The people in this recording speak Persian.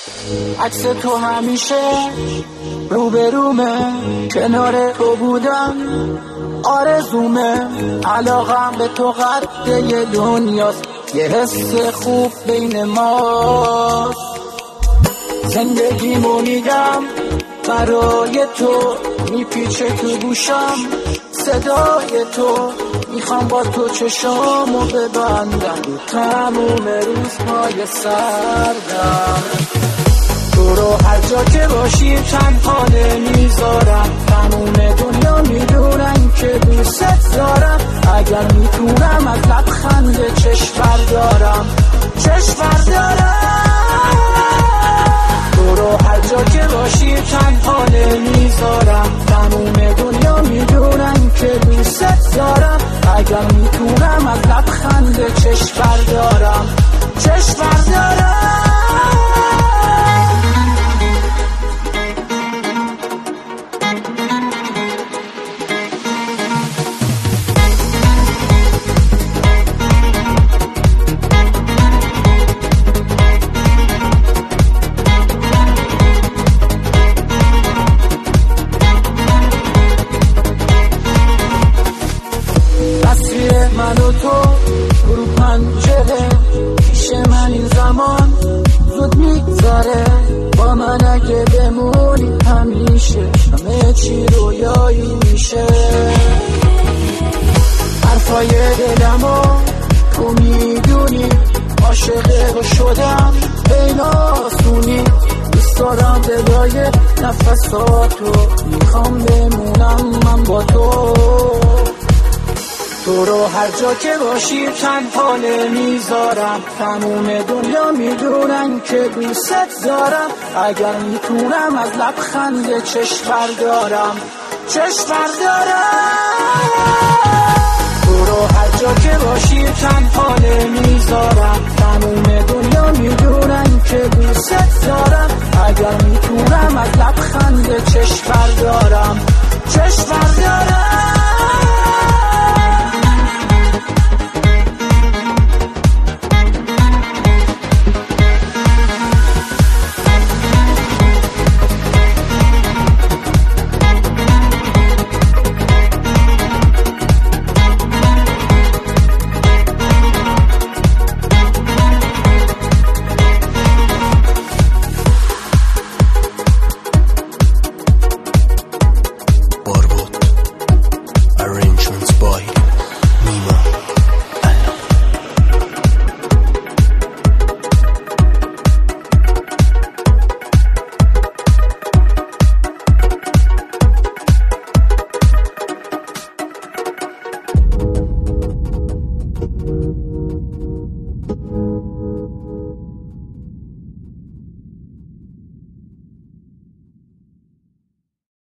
عکس تو همیشه روبرومه، کنار تو بودم آرزومه. علاقم به تو قد دنیاست، یه حس خوب بین ماست. زندگیمو میدم برای تو، میپیچه تو گوشم صدای تو. میخوام با تو چشامو ببندم تموم روزهای سردم. تو رو هر جا که باشی تنها نمیذارم، تموم دنیا میدونن که دوست دارم. اگر میتونم از لبخند چشم بردارم، چشم بردارم. تو رو هر جا که باشی تنها نمیذارم، تموم دنیا میدونن که دوست دارم. اگر میتونم از لبخند چشم بردارم، چشم بردارم. من و تو رو پنجره، پیش من این زمان زود میگذره. با من اگه بمونی همیشه همه چی رویایی میشه. حرفای دلمو تو میدونی، عاشق شدم بین آسونی. دوست دارم بدای نفساتو، میخوام بمونم من با تو. تو رو هر جا که باشی تنها نمیذارم، تموم دنیا میدونن که دوست دارم. اگر میتونم از لبخند چشم بردارم، چشم بردارم. تو رو هر جا که باشی تنها نمیذارم، تموم دنیا میدونن که دوست دارم. اگر میتونم از لبخند چشم بردارم، چشم بردارم.